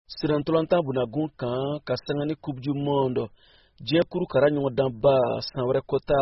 Sirantolanta bunagun kan ka sangani Coupe du Monde. Diɲɛ kuru kara ɲɔgɔn danba san wɛrɛ kɔta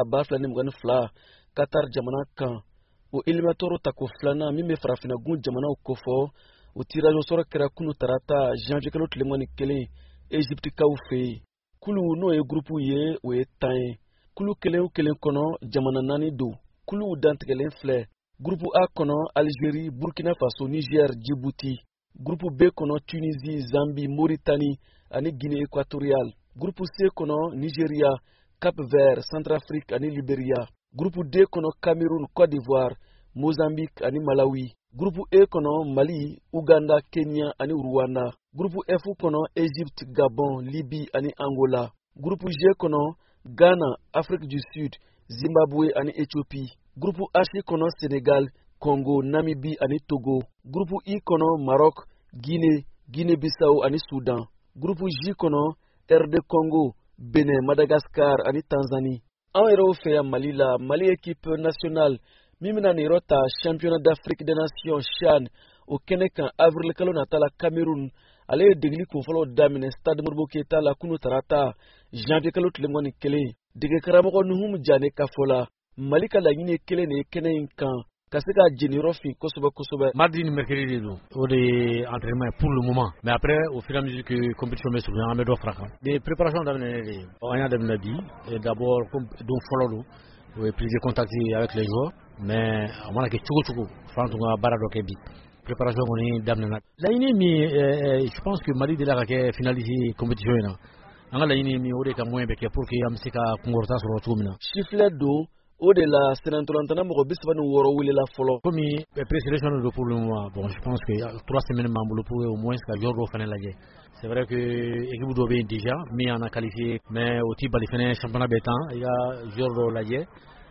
2022 Qatar jamana kan. O éliminatoire tako filanan min bɛ farafinagun jamanaw kofɔ, o tirage au sort kɛra kunu tarata janvier kalo tile 21 Egypte kaw fɛ yen. Kulu n'o ye groupe ye, o ye 10 ye. Kulu kelen o kelen kɔnɔ jamana 4 don. Kulu dantigɛlen filɛ. Groupe A kɔnɔ Algérie, Burkina Faso, Niger, Djibouti. Groupe B kɔnɔ Tunisie, Zambie, Mauritanie ani Guinée équatoriale. Groupe C kɔnɔ Nigeria, Cap-Vert, Centrafrique ani Libéria. Groupe D kɔnɔ Cameroun, Côte d'Ivoire, Mozambique ani Malawi. Groupe E kɔnɔ Mali, Uganda, Kenya ani Rwanda. Groupe F kɔnɔ Égypte, Gabon, Libye ani Angola. Groupe G kɔnɔ Ghana, Afrique du Sud, Zimbabwe ani Éthiopie. Groupe H kɔnɔ Sénégal, Congo, Namibie ani Togo. Groupe I kɔnɔ Maroc, Guinée, Guinée-Bissau ani Soudan. Groupe J kɔnɔ RD Congo, Benin, Madagascar ani Tanzanie. An yɛrɛw fɛ yan Mali la, Mali équipe nationale min bɛna nin yɔrɔ ta championnat d'Afrique des Nations CHAN o kɛnɛ kan avril kalo nata la Cameroun. Ale ye degeli kunfɔlɔ daminɛ Stade Modibo Keita la kunu tarata janvier kalo tile 21. Dege karamɔgɔ Nuhum Jane ka fɔ la, Mali ka laɲini ye kelen de ye kɛnɛ in kan ka se ka jeniyɔrɔ fin kosɛbɛ. Mardi ni mercredi de don. O de ye entraînement pour le moment. Mais après au fur et à mesure que compétition bɛ survenir an bɛ dɔ fara kan. Les préparations daminɛ de. An y'a daminɛ bi. Et d'abord comme don fɔlɔ don. O ye prise de contact avec les joueurs. Mais a mana kɛ cogo cogo f'an tun ka baara dɔ kɛ bi. Préparation kɔni daminɛna. Laɲini min je pense que Mali delila ka kɛ finaliser compétition in na. An ka laɲini min o de ka moyen bɛ kɛ pour que an bɛ se ka kunkɔrɔta sɔrɔ cogo min na. Chifflet don. O de la Sirantolantana mɔgɔ 36 welela fɔlɔ. Comme présélection de pour le moment, bon, je pense que 3 semaines m'en pour au moins que jour dɔ fana lajɛ. C'est vrai que équipe dɔ bɛ yen déjà min en a qualifié, mais o ti bali fana championnat bɛ tan i ka jour dɔ lajɛ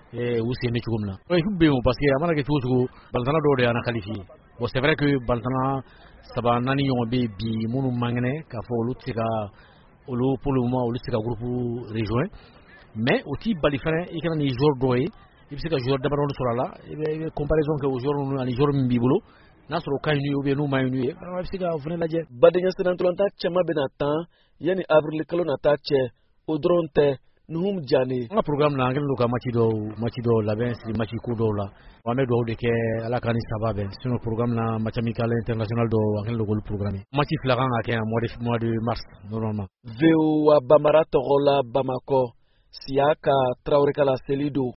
u sen bɛ cogo min na. Équipe bɛ yen parce que a mana kɛ cogo cogo balitana dɔw de y'an qualifié. Bon c'est vrai que balitana 3 4 ɲɔgɔn bɛ yen bi minnu man kɛnɛ k'a fɔ olu tɛ se ka olu pour le moment olu tɛ se ka groupe rejoindre. Mais aussi bali fana i kana ni joueur dɔ ye i bɛ se ka joueur damadɔ sɔrɔ a la i bɛ comparaison kɛ o joueur ninnu ani joueur min b'i bolo n'a sɔrɔ o ka ɲi n'u ye ou bien n'u ma ɲi n'u ye vraiment i bɛ se ka o fana lajɛ. Badenya Sirantolanta cɛman bɛna tan yanni avril kalo nata cɛ o dɔrɔn tɛ Nuhum Jane. An ka programme la an kɛlen don ka match dɔw labɛn siri match ko dɔw la an bɛ dugawu de kɛ ala ka ni saba bɛn sinon programme la match amical international dɔw an kɛlen don k'olu programme match fila kan ka kɛ mois de mars normalement. VOA Bambara tɔgɔ la Bamakɔ Siaka Traoré Kala Selido.